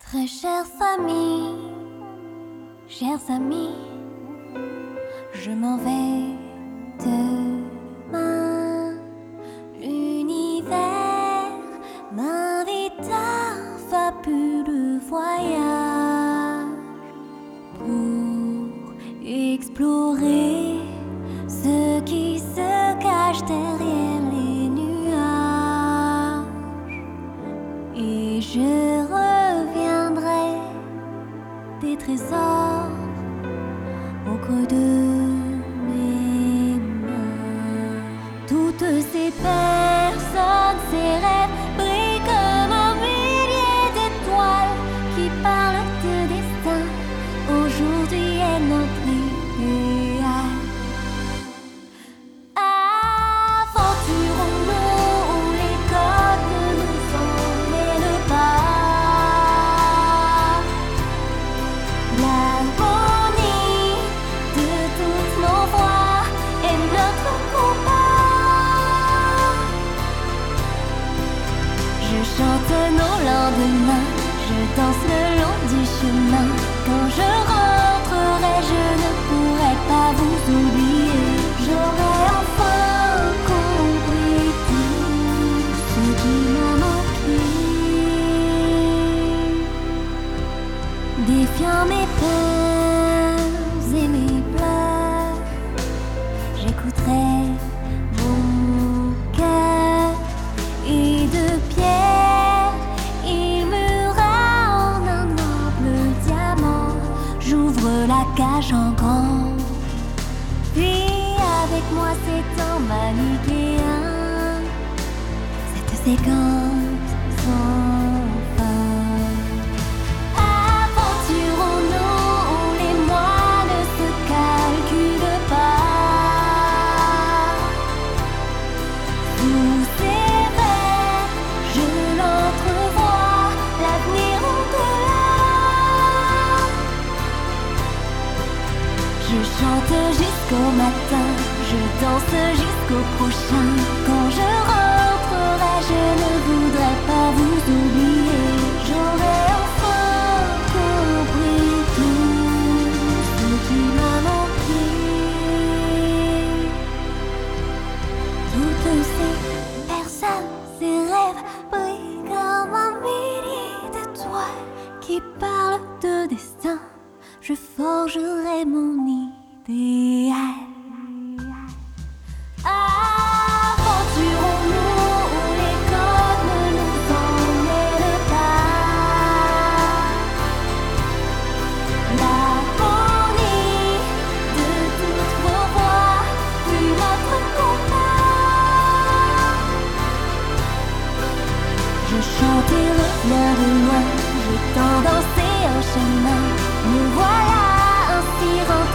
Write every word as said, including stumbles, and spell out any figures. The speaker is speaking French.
Très chère famille, chers amis, je m'en vais demain. L'univers m'invite à un fabuleux voyage pour explorer ce qui se cache derrière les nuages. Et je reviendrai des trésors au creux de mes mains. Toutes ces personnes, ces rêves brillent comme un millier d'étoiles qui parlent de destin. Aujourd'hui est notre idéal. Aventurons-nous où les codes ne nous emmènent pas. L'harmonie de toutes nos voix est notre combat. Je chante nos lendemains, je danse le long du chemin. Quand je rentrerai, je ne pourrai pas vous oublier. J'aurai enfin compris tout ce qui m'a manqué. Défiant mes peurs et mes pleurs, j'écouterai mon cœur. Et de pierre, il mûra en un noble diamant. J'ouvre la cage en grand, puis avec moi s'étend manichéen cette séquence sans fin. Aventurons-nous où les mois ne se calculent pas. Sous ces verres, je l'entrevois, l'avenir au-delà. Je chante jusqu'au matin, je danse jusqu'au prochain. Quand je rentrerai, je ne voudrais pas vous oublier. J'aurai enfin compris tout ce qui m'a manqué. Toutes ces personnes, ces rêves brillent comme un millier d'étoiles qui parlent de destin. Je forgerai mon idéal. Aventurons-nous où les codes ne nous emmènent pas. L'harmonie de toutes vos voix fut notre combat. Je chantais le fleur de loin, je t'en dansais un chemin. Me voilà ainsi rentré